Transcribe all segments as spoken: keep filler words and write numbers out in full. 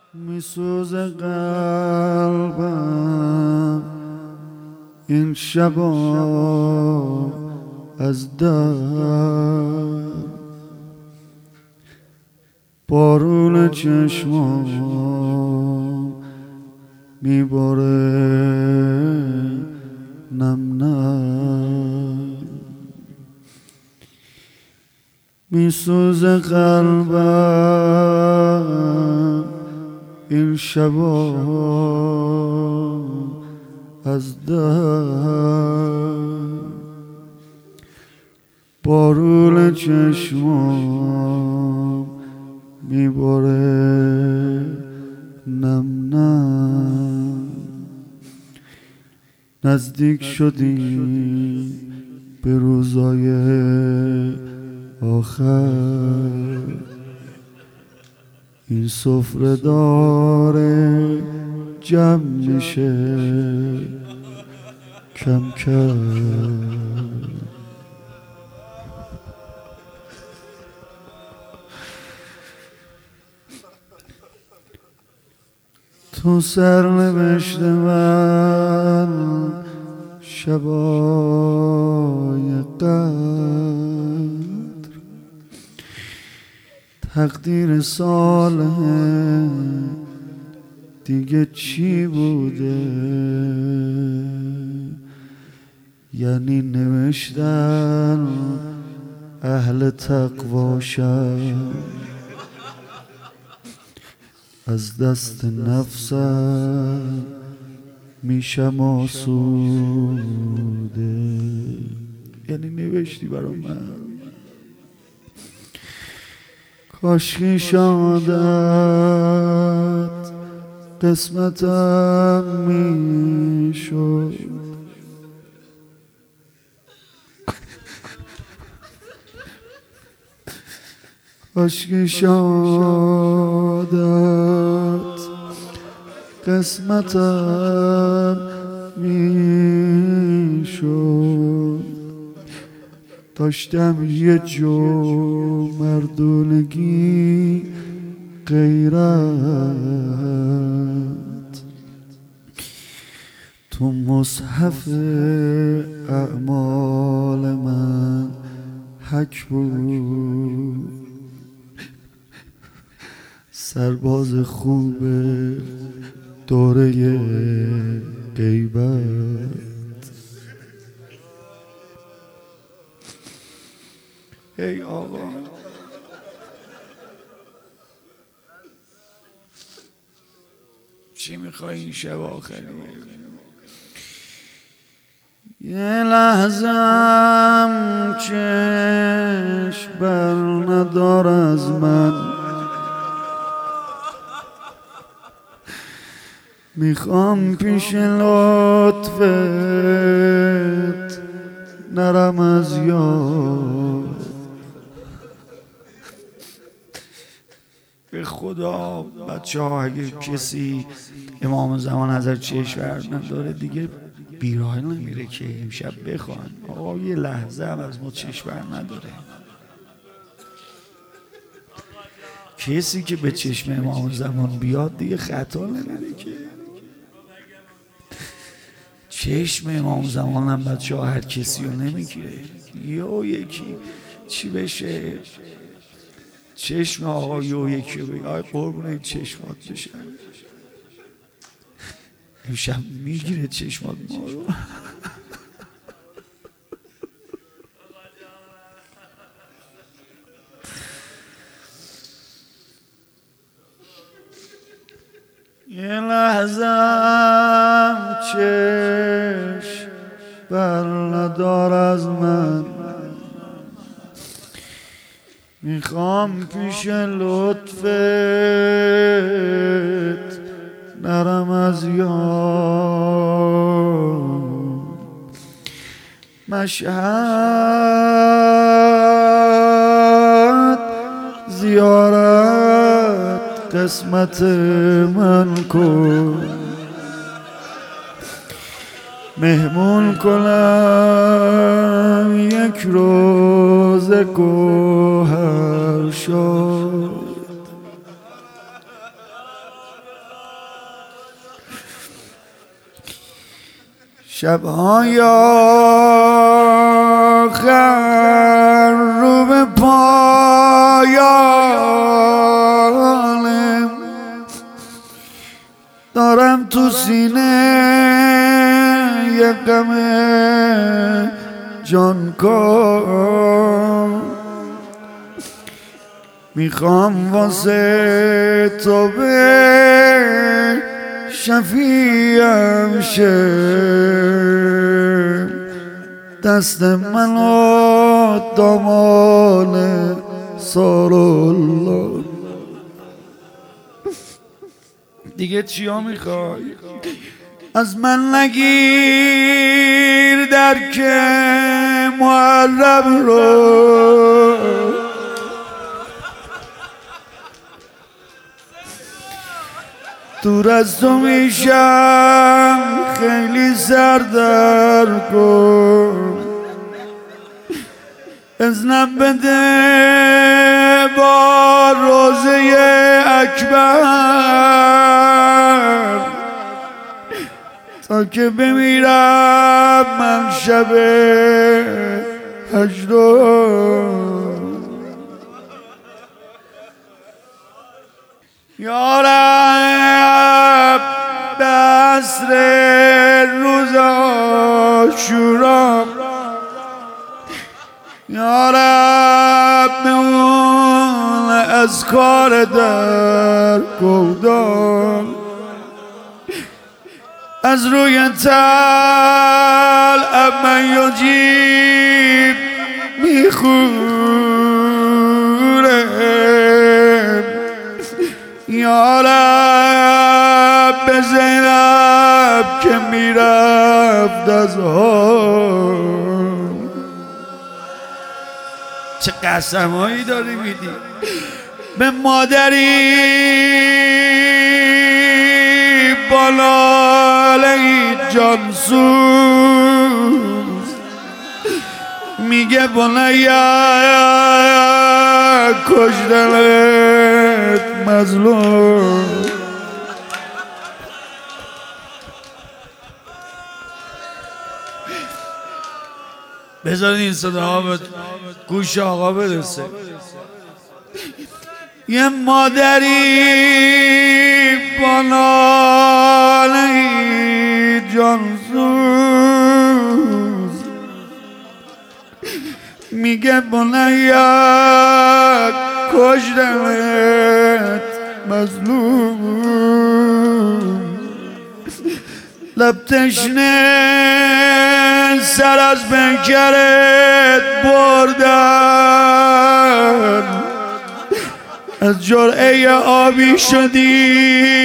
میسوزه قلبم این شبا از درد، بارون چشمام میباره نم نم. میسوزه قلبم این شبا از درد، بارون چشمام میباره نم نم. نزدیک شدیم به روزای آخر، این سفره داره جمع میشه کم کم. تو سرنوشت من شبای قدر، تقدیر سال دیگه چی بوده؟ یعنی نوشتن اهل تقواشم، از دست نفسم میشم آسوده. یعنی نوشتی برا من کاشکی شادت قسمتم میشد، کاشکی شادت قسمتم میشد. داشتم یه جو مردونگی غیرت، تو مصحف اعمال من حک بود. سرباز خوب دوره غیبت، ای آقا چی میخوای این شب آخری؟ یه لحظم چشم بر ندار از من، میخوام پیش لطفت نرم از یاد. به خدا بچه ها اگه کسی امام زمان ازش چشم بر نداره دیگه بیراه نمیره که امشب بخوان. آقا یه لحظه هم از ما چشم بر نداره. کسی که به چشم امام زمان بیاد دیگه خطا نمیره که. چشم امام زمان هم بچه ها هر کسی رو نمیگیره. یا یکی چی بشه چشم آقا یا یکی رو بگه آی قربون این چشمات بشه، امشب میگیره چشمات ما رو. یه لحظم چشم بر ندار از من، میخوام پیش لطفت نرم از یاد. مشهد زیارت قسمت من کن، مهمون کنم یک روز گوهر شد. شبهای آخر رو به پایانم دارم تو سینه یه غم جانکار، میخوام واسه تو به شفیعم شه، دست منو دامان سارالله. دیگه چیا میخوای؟ از من نگیر درک محرم رو، دور از تو میشم خیلی سردر کن، اذنم بده با روزه اکبر تا که بمیرم من شب هجرم. یا رب به عصر روز عاشورا، یا رب به اون اذکار در گودان از روی تل من یجیب میخورم، یا رب به زینب که میرفت از هم. چه قسمایی داری میدی به مادری بالاله جانسوز، میگه بنیا کشتنت مظلوم. بذارین این صدا به گوش آقا برسه. یه مادری با ناله جانسوز، میگه بنیا کشتنت مظلوم. لب تشنه سر از پیکرت بردن، از جرعه آبی شدی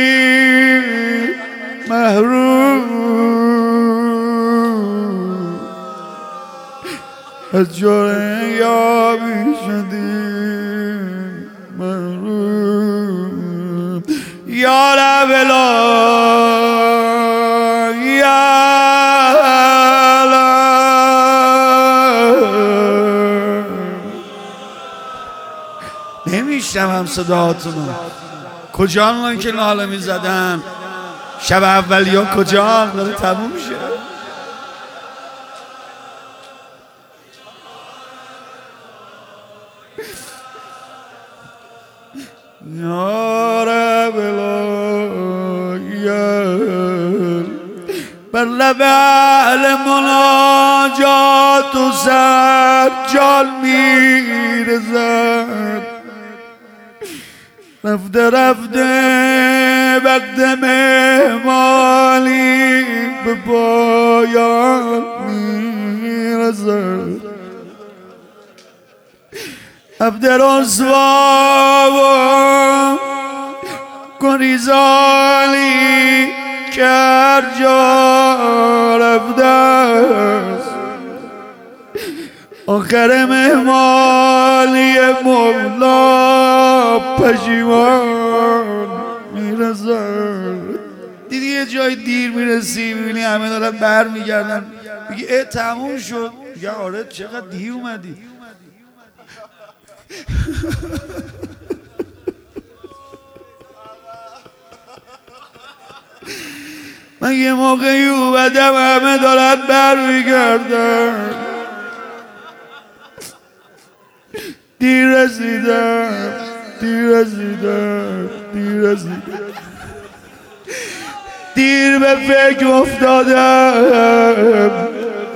محروم، از جرعه آبی شدی محروم. یا رب نمیشنوم صداهاتونو. کجا اونایی که ناله میزدن شب اولی ها؟ کجا؟ داره تموم میشه. یا رب الهیان بر لب اهل مناجات و سجال میرزد، رفته رفته وقت مهمانی به پایان میرسد. عبدالرسوا و گریزالی که هر جا رفته است، آخر مهمانی مولا پشیمان میرسد. دیدی یه جای دیر میرسی میبینی همه دارن بر میگردن، میگی اه تموم شد، میگه آره چقدر دیر اومدی. من یه موقعی اومدم همه دارن برمیگردن، دیر رسیدم دیر رسیدم دیر رسیدم دیر به فکر افتادم،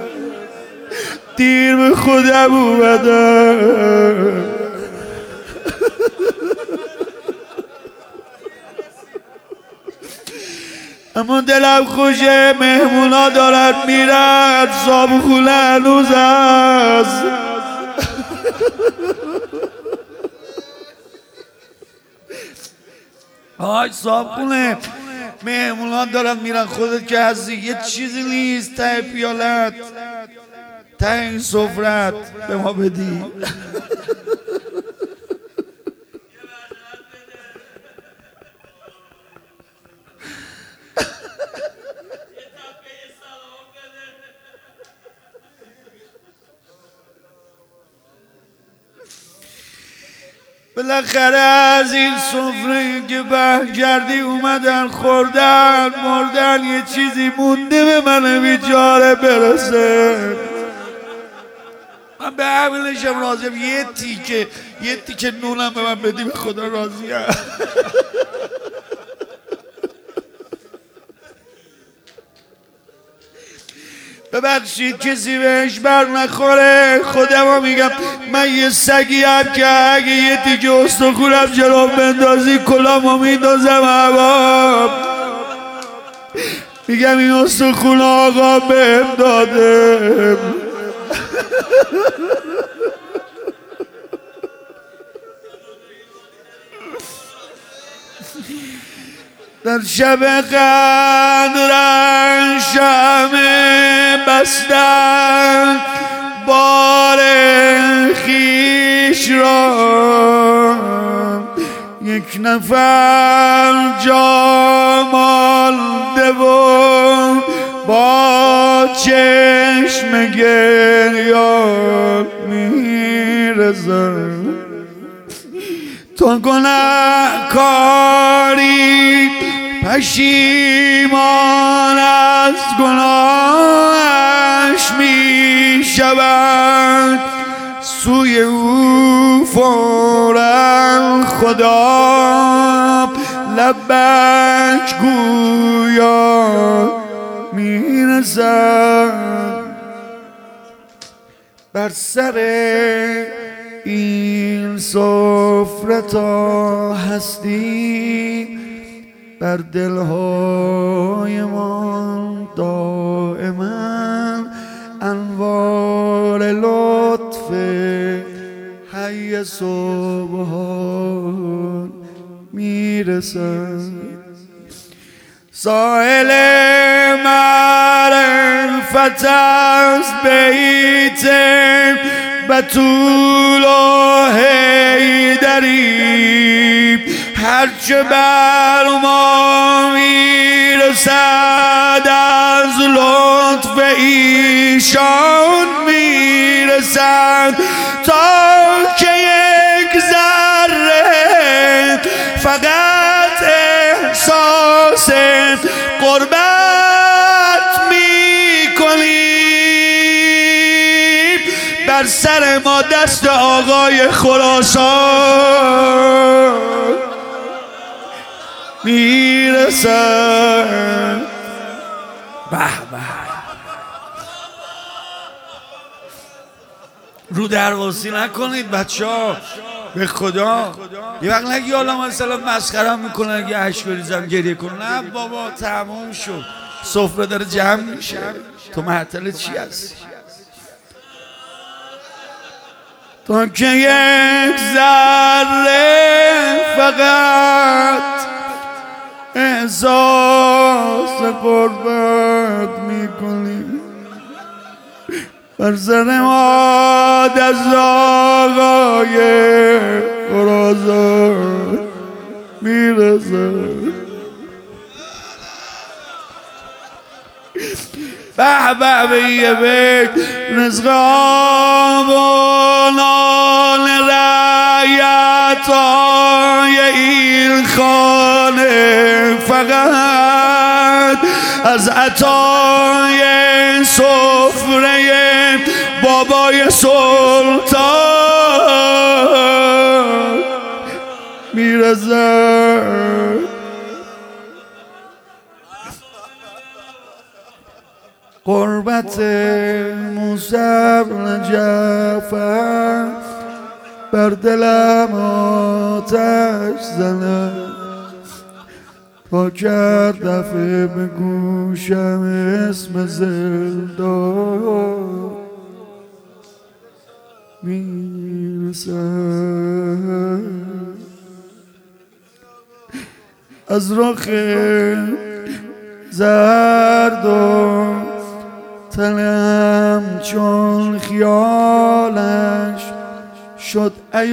دیر به خودم اومدم. اما دلم خوشه، مهمونا دارن میرن، صابخونه هنوز هست. آی صابخونه، مهمونا دارن میرن، خودت که هستی یه چیزی نیست ته پیالت، ته این سفرت به ما بدی. بالاخره از این سفره که برگردی اومدن خوردن مردن، یه چیزی مونده به من بیچاره برسه. من به همینشم راضیم، یه تیکه یه تیکه نونم به من بدی به خدا راضیم. ببخشید کسی بهش بر نخوره، خودمو میگم من یه سگی هم که اگه یه تیکه استخونم جلو بندازی کلامو میندازم هوا. میگم این استخون آقا بهم داده. در شب قدرم شمع بستن بار خیش را، یک نفر جا مانده و با چشم گریان میرزد. تو گناهکاری پشیمان از گناهش می شود، سوی او فوراً خدا لبک گویا می رسد. بر سر این سفره تا هستی، بر دلهای ما دائما انوار لطف حی سبحان میرسد. سائل معرفت از بیت بتول و حیدری، هرچه بر ما میرسد از لطف ایشان میرسد، تا که یک ذره فقط احساس قربت میکنیم. بر سر ما دست آقای خراسان میرسد. به به رو درواسی نکنید بچه ها، به خدا. یه وقت نگی حالا مثلا مسخرم میکنن اگه اشک بریزم گریه کنم، نه بابا تمام شد، سفره داره جمع میشه، تو معطل چی هستی؟ تا که یک ذره فقط احساس قربت میکنی، بر سر ما دست آقای خراسان میرسد. به به به یه بیت رزق آبانان رعیت های این خانه، فقط از عطای سفره بابای سلطان میرسد. قربت موسی بن جعفر بر دلم آتش زند، تا کرد دفعه به گوشم اسم زلدان میرسد. از رخ زرد و تنم چون خیالش شد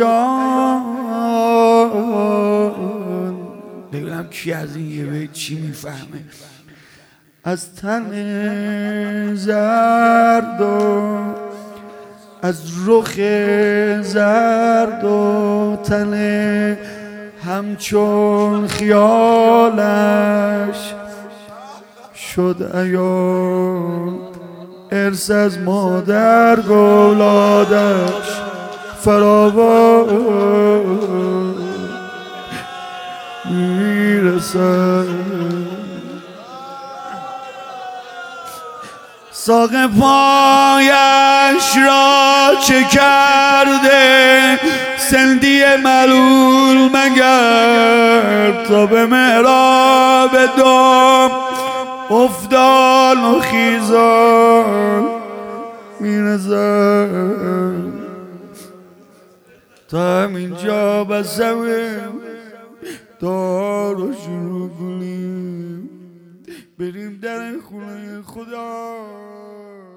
عیان. ببینم کی از این یه بیت چی میفهمه. از تن زرد و از رخ زرد و تن همچون خیالش شد عیان. ارث از مادر گولادش فراوان میرسد. ساق پایش را چه کرده سندی ملول مگر، تا به محراب دام افتان و خیزان میرسد. تا همینجا بسمه دار رو شروع کنیم بریم در خونه خدا.